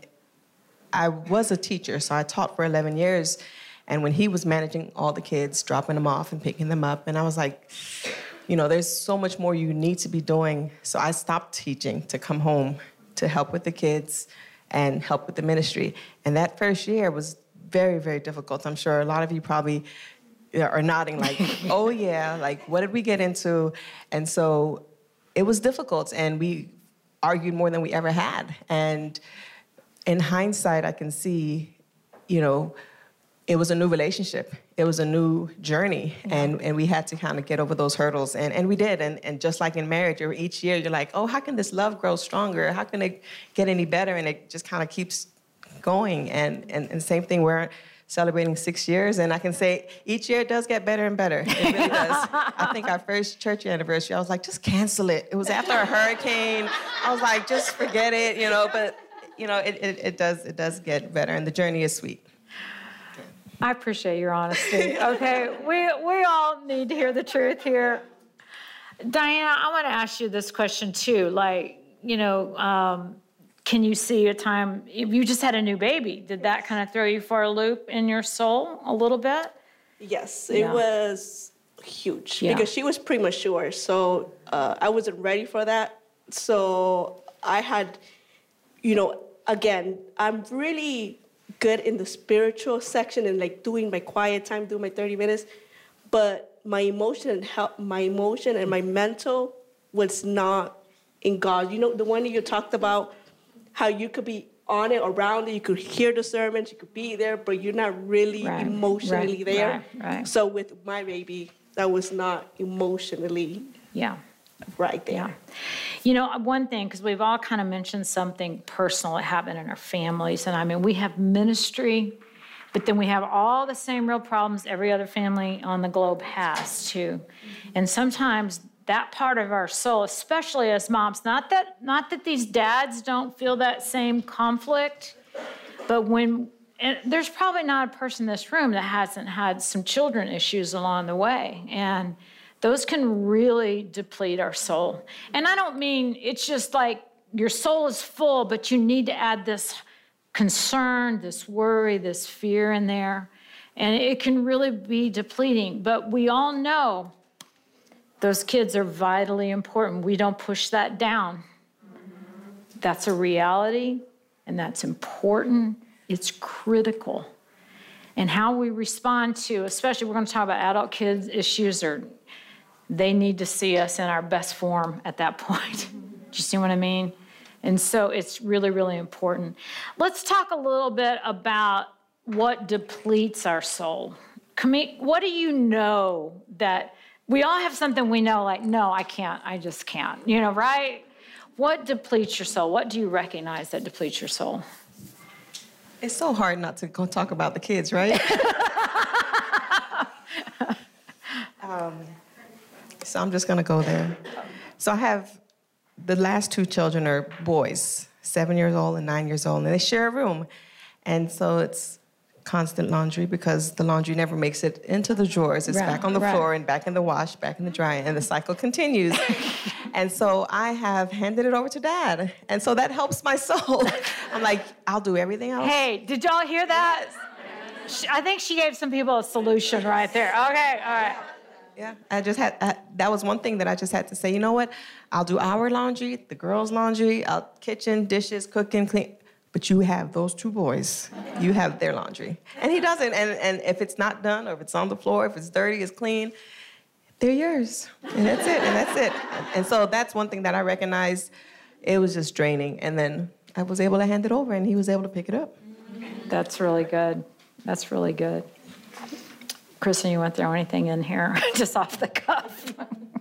I was a teacher, so I taught for eleven years. And when he was managing all the kids, dropping them off and picking them up, and I was like, you know, there's so much more you need to be doing. So I stopped teaching to come home to help with the kids and help with the ministry. And that first year was very, very difficult. I'm sure a lot of you probably are nodding like, oh yeah, like what did we get into? And so it was difficult, and we argued more than we ever had. And in hindsight, I can see, you know, it was a new relationship. It was a new journey, and, and we had to kind of get over those hurdles, and, and we did. And, and just like in marriage, you're- each year you're like, oh, how can this love grow stronger? How can it get any better? And it just kind of keeps going. And, and, and same thing, we're celebrating six years, and I can say each year it does get better and better. It really does. I think our first church anniversary, I was like, just cancel it. It was after a hurricane. I was like, just forget it, you know. But you know, it, it, it does it does get better, and the journey is sweet. I appreciate your honesty. Okay, we we all need to hear the truth here. Diana, I want to ask you this question too. Like, you know, um, can you see a time if you just had a new baby? Did that kind of throw you for a loop in your soul a little bit? Yes, it Yeah. was huge Yeah. because she was premature, so uh, I wasn't ready for that. So I had, you know, again, I'm really good in the spiritual section and like doing my quiet time, doing my thirty minutes, but my emotion and help, my emotion and my mental was not in God. You know, the one that you talked about, how you could be on it, around it, you could hear the sermons, you could be there, but you're not really Right, emotionally right, there. right, right. So with my baby, that was not emotionally Yeah. right there. Yeah. You know, one thing, because we've all kind of mentioned something personal that happened in our families. And I mean, we have ministry, but then we have all the same real problems every other family on the globe has too. And sometimes that part of our soul, especially as moms, not that not that these dads don't feel that same conflict, but when, and there's probably not a person in this room that hasn't had some children issues along the way. And those can really deplete our soul. And I don't mean it's just like your soul is full, but you need to add this concern, this worry, this fear in there. And it can really be depleting. But we all know those kids are vitally important. We don't push that down. That's a reality, and that's important. It's critical. And how we respond to, especially we're going to talk about adult kids issues, or they need to see us in our best form at that point. Do you see what I mean? And so it's really, really important. Let's talk a little bit about what depletes our soul. Camille, what do you know that, we all have something we know, like, no, I can't, I just can't, you know, right? What depletes your soul? What do you recognize that depletes your soul? It's so hard not to go talk about the kids, right? um, so I'm just gonna go there. So I have, the last two children are boys, seven years old and nine years old, and they share a room. And so it's constant laundry because the laundry never makes it into the drawers. It's Right, back on the right. floor and back in the wash, back in the dryer, and the cycle continues. And so I have handed it over to Dad. And so that helps my soul. I'm like, I'll do everything else. Hey, did y'all hear that? She- I think she gave some people a solution right there. Okay, all right. Yeah, I just had, I, that was one thing that I just had to say, you know what? I'll do our laundry, the girls' laundry, I'll kitchen, dishes, cooking, clean. But you have those two boys. You have their laundry. And he doesn't. And, and if it's not done, or if it's on the floor, if it's dirty, it's clean, they're yours. And that's it, and that's it. And so that's one thing that I recognized. It was just draining. And then I was able to hand it over, and he was able to pick it up. That's really good. That's really good. Kristen, you want to throw anything in here just off the cuff?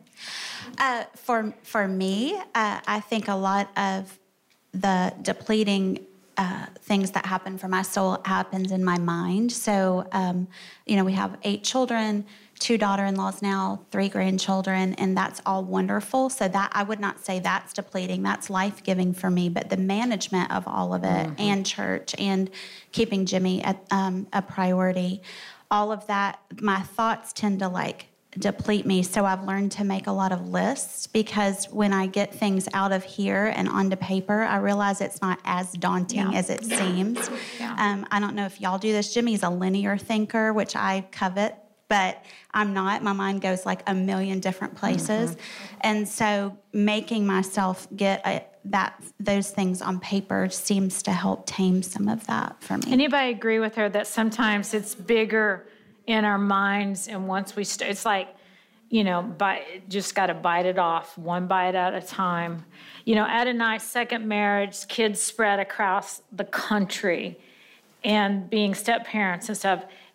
Uh, for for me, uh, I think a lot of the depleting uh, things that happen for my soul happens in my mind. So, um, you know, we have eight children, two daughter-in-laws now, three grandchildren, and that's all wonderful. So that I would not say that's depleting. That's life-giving for me. But the management of all of it, mm-hmm. and church, and keeping Jimmy at, um, a priority, all of that, my thoughts tend to like deplete me. So I've learned to make a lot of lists, because when I get things out of here and onto paper, I realize it's not as daunting Yeah. as it seems. Yeah. Um, I don't know if y'all do this. Jimmy's a linear thinker, which I covet, but I'm not. My mind goes like a million different places. Mm-hmm. And so making myself get a, that those things on paper seems to help tame some of that for me. Anybody agree with her that sometimes it's bigger in our minds, and once we start, it's like, you know, bite, just got to bite it off, one bite at a time. You know, Adonai's second marriage, kids spread across the country, and being step parents and stuff,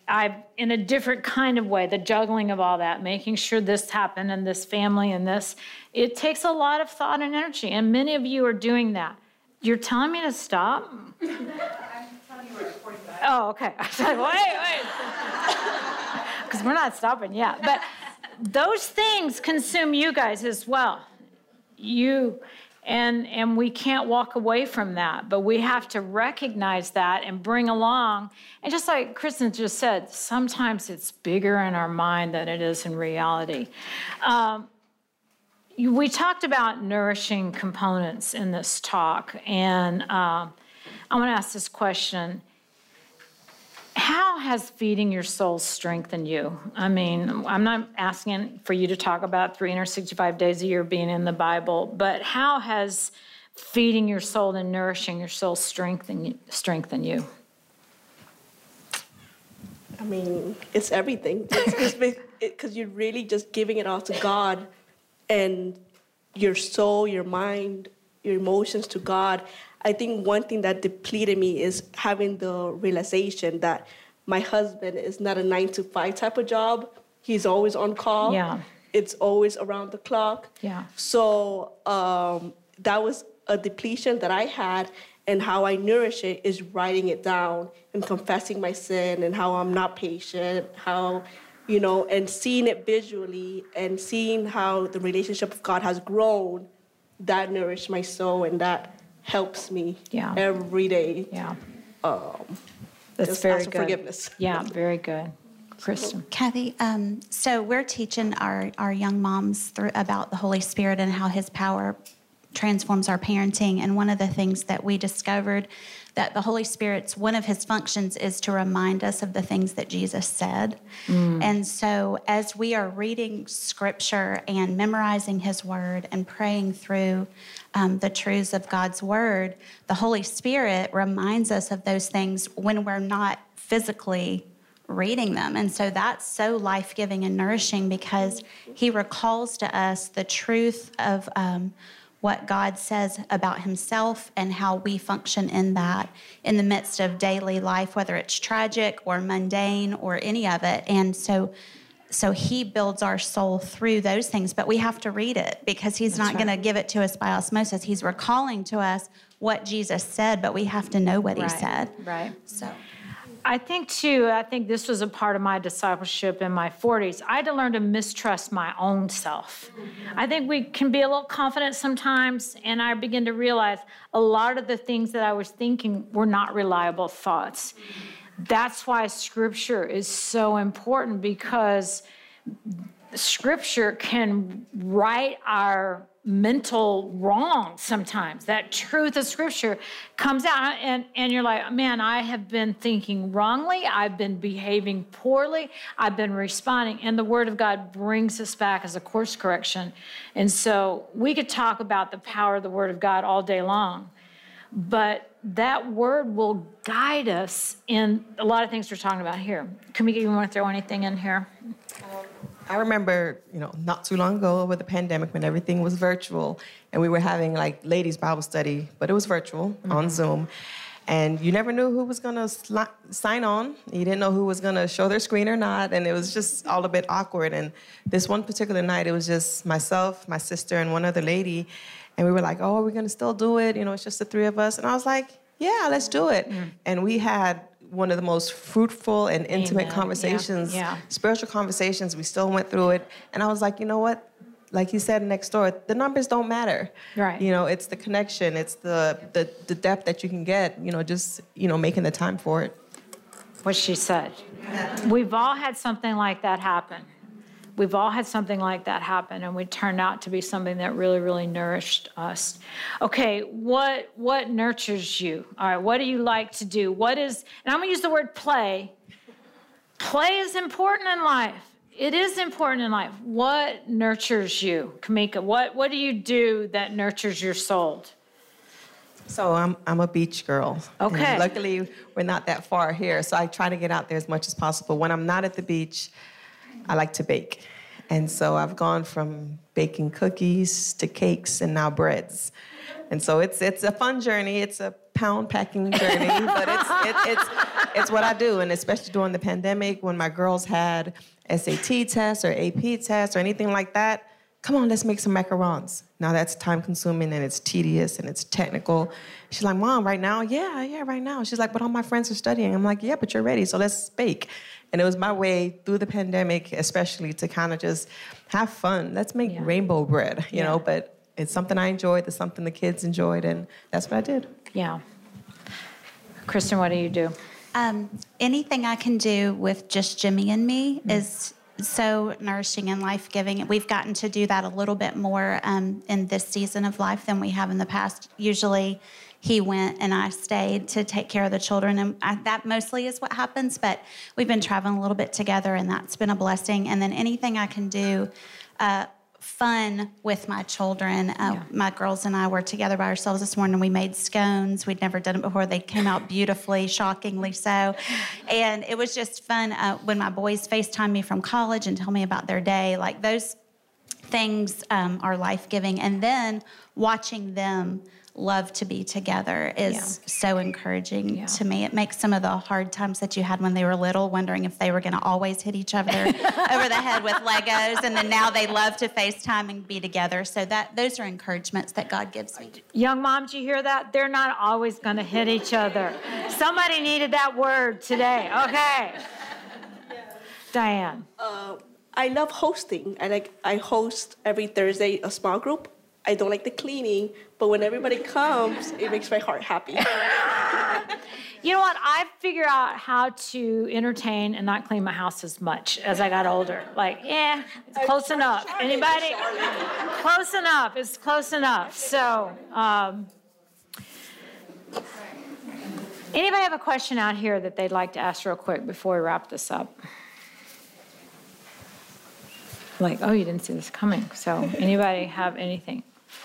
I've, in a different kind of way, the juggling of all that, making sure this happened and this family and this, it takes a lot of thought and energy. And many of you are doing that. You're telling me to stop? I'm telling you we're at forty-five. Oh, okay. I was like, wait, wait. Because we're not stopping yet. But those things consume you guys as well. You, and, and we can't walk away from that. But we have to recognize that and bring along. And just like Kristen just said, sometimes it's bigger in our mind than it is in reality. Um, we talked about nourishing components in this talk. And um, I want to ask this question. How has feeding your soul strengthened you? I mean, I'm not asking for you to talk about three hundred sixty-five days a year being in the Bible, but how has feeding your soul and nourishing your soul strengthened, strengthened you? I mean, it's everything. It's because you're really just giving it all to God, and your soul, your mind, your emotions to God. I think one thing that depleted me is having the realization that my husband is not a nine to five type of job. He's always on call. Yeah. It's always around the clock. Yeah. So um, that was a depletion that I had, and how I nourish it is writing it down and confessing my sin and how I'm not patient, how, you know, and seeing it visually and seeing how the relationship with God has grown. That nourished my soul, and that helps me Yeah. every day. Yeah. Um, That's just very ask for good. forgiveness. Yeah, very good. Kristen. Kathy, um, so we're teaching our, our young moms through, about the Holy Spirit and how his power transforms our parenting. And one of the things that we discovered that the Holy Spirit's, one of his functions is to remind us of the things that Jesus said. Mm. And so as we are reading scripture and memorizing his word and praying through um, the truths of God's word, the Holy Spirit reminds us of those things when we're not physically reading them. And so that's so life-giving and nourishing, because he recalls to us the truth of um, what God says about himself and how we function in that in the midst of daily life, whether it's tragic or mundane or any of it. And so so he builds our soul through those things, but we have to read it, because he's That's not right. going to give it to us by osmosis. He's recalling to us what Jesus said, but we have to know what right. he said. Right. So I think, too, I think this was a part of my discipleship in my forties. I had to learn to mistrust my own self. I think we can be a little confident sometimes, and I begin to realize a lot of the things that I was thinking were not reliable thoughts. That's why Scripture is so important, because Scripture can right our mental wrong sometimes. That truth of Scripture comes out, and, and you're like, man, I have been thinking wrongly. I've been behaving poorly. I've been responding. And the Word of God brings us back as a course correction. And so we could talk about the power of the Word of God all day long, but that Word will guide us in a lot of things we're talking about here. Kamika, you want to throw anything in here? I remember, you know, not too long ago with the pandemic, when everything was virtual, and we were having like ladies' Bible study, but it was virtual mm-hmm. on Zoom. And you never knew who was going to sli- sign on. You didn't know who was going to show their screen or not. And it was just all a bit awkward. And this one particular night, it was just myself, my sister, and one other lady. And we were like, oh, are we going to still do it? You know, it's just the three of us. And I was like, yeah, let's do it. Mm. And we had one of the most fruitful and intimate Amen. conversations, yeah. Yeah. spiritual conversations. We still went through it. And I was like, you know what? Like he said next door, the numbers don't matter. Right. You know, it's the connection. It's the, the, the depth that you can get, you know, just, you know, making the time for it. What she said. We've all had something like that happen. We've all had something like that happen, and we turned out to be something that really, really nourished us. Okay, what what nurtures you? All right, what do you like to do? What is, and I'm going to use the word play. Play is important in life. It is important in life. What nurtures you? Kamika, what, what do you do that nurtures your soul? So I'm I'm a beach girl. Okay. And luckily, we're not that far here, so I try to get out there as much as possible. When I'm not at the beach, I like to bake. And so I've gone from baking cookies to cakes and now breads. And so it's it's a fun journey. It's a pound packing journey, but it's, it, it's, it's what I do. And especially during the pandemic, when my girls had S A T tests or A P tests or anything like that, come on, let's make some macarons. Now that's time consuming and it's tedious and it's technical. She's like, Mom, right now? Yeah, yeah, right now. She's like, but all my friends are studying. I'm like, yeah, but you're ready, so let's bake. And it was my way through the pandemic, especially, to kind of just have fun. Let's make yeah. rainbow bread, you yeah. know, but it's something I enjoyed, it's something the kids enjoyed, and that's what I did. Yeah. Kristen, what do you do? Um, anything I can do with just Jimmy and me mm. is so nourishing and life-giving. We've gotten to do that a little bit more um, in this season of life than we have in the past. Usually he went and I stayed to take care of the children, and I, that mostly is what happens, but we've been traveling a little bit together, and that's been a blessing. And then anything I can do uh, fun with my children. Uh, yeah. My girls and I were together by ourselves this morning. We made scones. We'd never done it before. They came out beautifully, shockingly so. And it was just fun uh, when my boys FaceTime me from college and tell me about their day. Like, those things um, are life-giving. And then watching them love to be together is yeah. so encouraging yeah. to me. It makes some of the hard times that you had when they were little, wondering if they were going to always hit each other over the head with Legos, and then now they love to FaceTime and be together. So that those are encouragements that God gives me. Young moms, you hear that? They're not always going to hit each other. Somebody needed that word today. Okay. Yeah. Diane. Uh, I love hosting. I like I host every Thursday a small group. I don't like the cleaning, but when everybody comes, it makes my heart happy. You know what? I figured out how to entertain and not clean my house as much as I got older. Like, yeah, it's close enough. Anybody? Close enough. It's close enough. So, um, anybody have a question out here that they'd like to ask real quick before we wrap this up? Like, oh, you didn't see this coming. So, anybody have anything?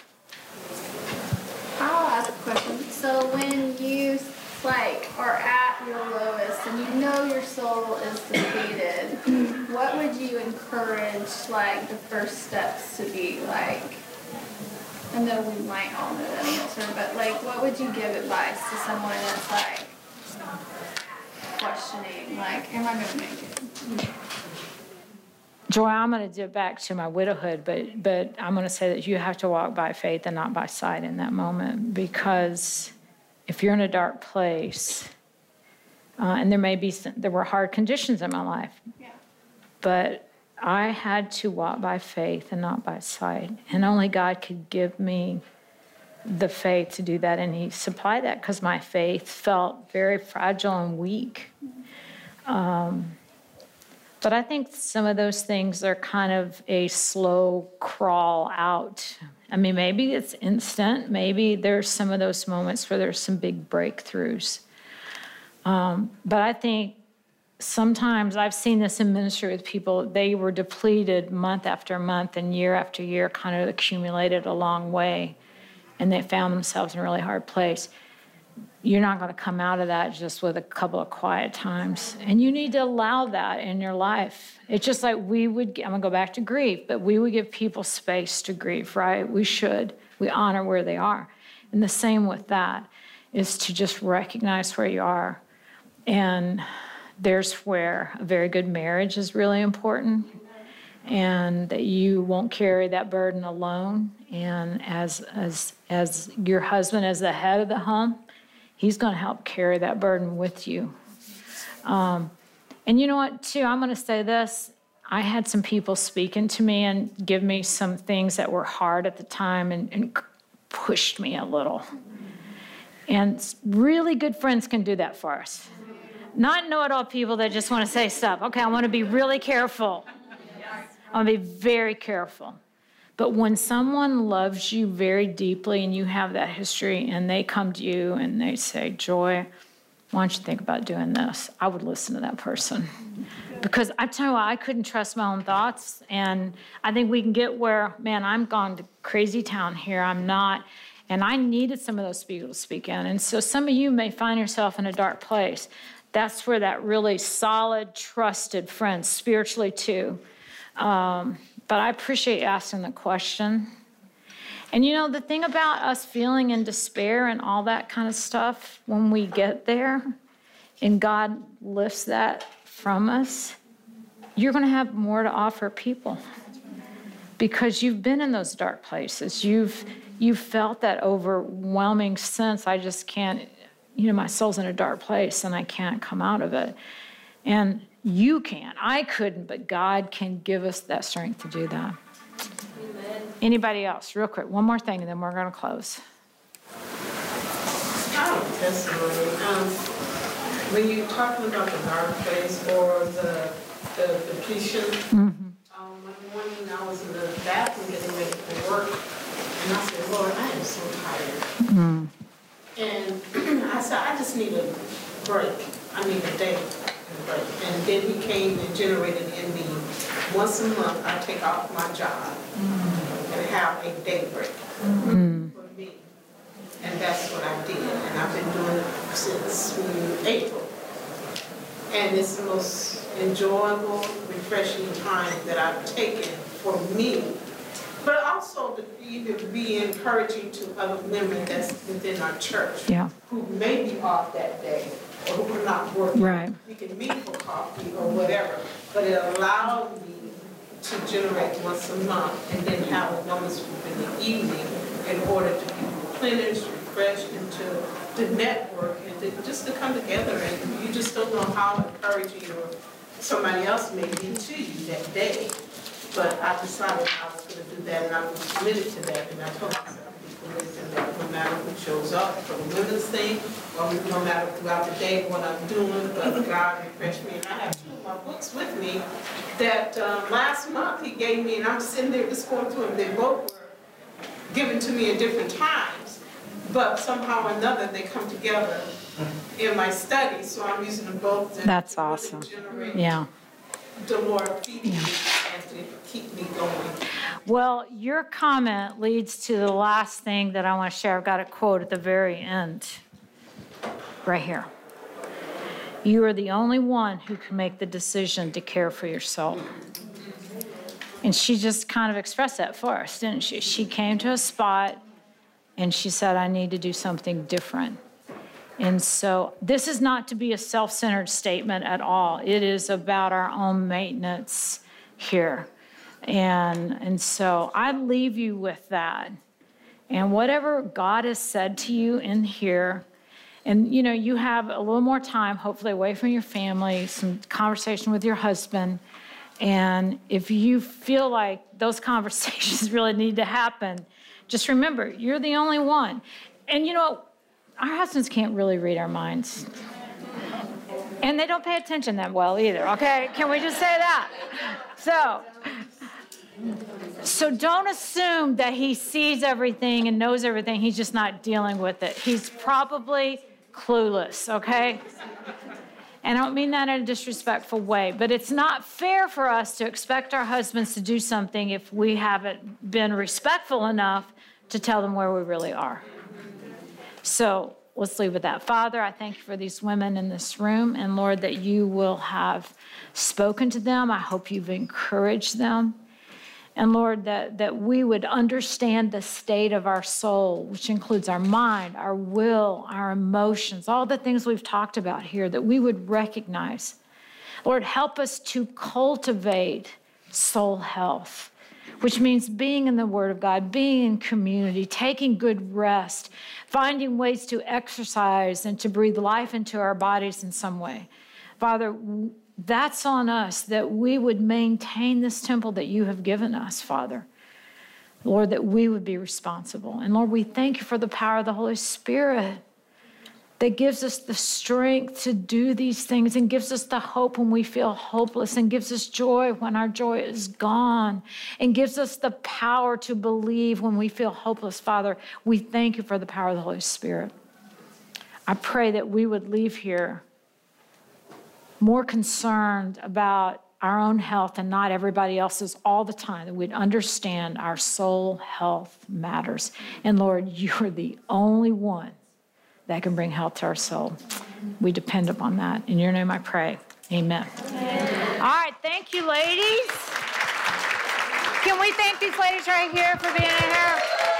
I'll ask a question. So when you like are at your lowest and you know your soul is defeated, what would you encourage like the first steps to be like? I know we might all know that answer, but like what would you give advice to someone that's like questioning, like, am I gonna make it? Joy, I'm going to dip back to my widowhood, but but I'm going to say that you have to walk by faith and not by sight in that moment, because if you're in a dark place, uh, and there may be some, there were hard conditions in my life, yeah. but I had to walk by faith and not by sight, and only God could give me the faith to do that, and He supplied that because my faith felt very fragile and weak. Um, But I think some of those things are kind of a slow crawl out. I mean, maybe it's instant. Maybe there's some of those moments where there's some big breakthroughs. Um, but I think sometimes I've seen this in ministry with people. They were depleted month after month and year after year, kind of accumulated a long way, and they found themselves in a really hard place. You're not going to come out of that just with a couple of quiet times. And you need to allow that in your life. It's just like we would, I'm going to go back to grief, but we would give people space to grieve, right? We should. We honor where they are. And the same with that is to just recognize where you are. And there's where a very good marriage is really important, and that you won't carry that burden alone. And as, as, as your husband, as the head of the home, He's going to help carry that burden with you. Um, and you know what, too? I'm going to say this. I had some people speaking to me and give me some things that were hard at the time and, and pushed me a little. And really good friends can do that for us. Not know-it-all people that just want to say stuff. Okay, I want to be really careful. I want to be very careful. But when someone loves you very deeply and you have that history and they come to you and they say, Joy, why don't you think about doing this? I would listen to that person. Because I tell you what, I couldn't trust my own thoughts. And I think we can get where, man, I'm gone to crazy town here. I'm not. And I needed some of those people to speak in. And so some of you may find yourself in a dark place. That's where that really solid, trusted friend, spiritually too, um, but I appreciate you asking the question. And you know, the thing about us feeling in despair and all that kind of stuff, when we get there and God lifts that from us, you're going to have more to offer people because you've been in those dark places. You've, you've felt that overwhelming sense, I just can't, you know, my soul's in a dark place and I can't come out of it. And you can't. I couldn't, but God can give us that strength to do that. Amen. Anybody else? Real quick, one more thing, and then we're going to close. I have a testimony. Um, when you're talking about the dark place or the the depletion, mm-hmm. um, one morning I was in the bathroom getting ready for work, and I said, Lord, I am so tired. Mm-hmm. And I said, I just need a break. I need a day. And then he came and generated in me, once a month I take off my job mm-hmm. and have a day break mm-hmm. for me. And that's what I did. And I've been doing it since April. And it's the most enjoyable, refreshing time that I've taken for me. But also to even be encouraging to other women that's within our church yeah. who may be off that day or who are not working. Right. We can meet for coffee or whatever, but it allowed me to generate once a month and then have a women's group in the evening in order to be replenished, refreshed, and to, to network and to, just to come together. And you just don't know how encouraging or somebody else may be to you that day. But I decided I was going to do that, and I was committed to that, and I told myself I'd be committed to that no matter who shows up for the women's thing, or no matter throughout the day what I'm doing, but God refreshed me. And I have two of my books with me that um, last month he gave me, and I'm sitting there just going through them. They both were given to me at different times, but somehow or another they come together in my study, so I'm using them both to That's really awesome. generate Yeah. the Lord feeding yeah. me and to keep me going. Well, your comment leads to the last thing that I want to share. I've got a quote at the very end, right here. You are the only one who can make the decision to care for your soul. And she just kind of expressed that for us, didn't she? She came to a spot and she said, I need to do something different. And so this is not to be a self-centered statement at all. It is about our own maintenance here. And, and so I leave you with that. And whatever God has said to you in here, and you know, you have a little more time, hopefully away from your family, some conversation with your husband. And if you feel like those conversations really need to happen, just remember, you're the only one. And you know, our husbands can't really read our minds. And they don't pay attention that well either, okay? Can we just say that? So, so don't assume that he sees everything and knows everything. He's just not dealing with it. He's probably clueless, okay? And I don't mean that in a disrespectful way, but it's not fair for us to expect our husbands to do something if we haven't been respectful enough to tell them where we really are. So let's leave with that. Father, I thank you for these women in this room, and Lord, that you will have spoken to them. I hope you've encouraged them. And Lord, that, that we would understand the state of our soul, which includes our mind, our will, our emotions, all the things we've talked about here, that we would recognize. Lord, help us to cultivate soul health, which means being in the Word of God, being in community, taking good rest, finding ways to exercise and to breathe life into our bodies in some way. Father, that's on us, that we would maintain this temple that you have given us, Father. Lord, that we would be responsible. And Lord, we thank you for the power of the Holy Spirit that gives us the strength to do these things and gives us the hope when we feel hopeless and gives us joy when our joy is gone and gives us the power to believe when we feel hopeless. Father, we thank you for the power of the Holy Spirit. I pray that we would leave here more concerned about our own health and not everybody else's all the time, that we'd understand our soul health matters. And Lord, you're the only one that can bring health to our soul. We depend upon that. In your name I pray. Amen. Amen. All right, thank you, ladies. Can we thank these ladies right here for being in here?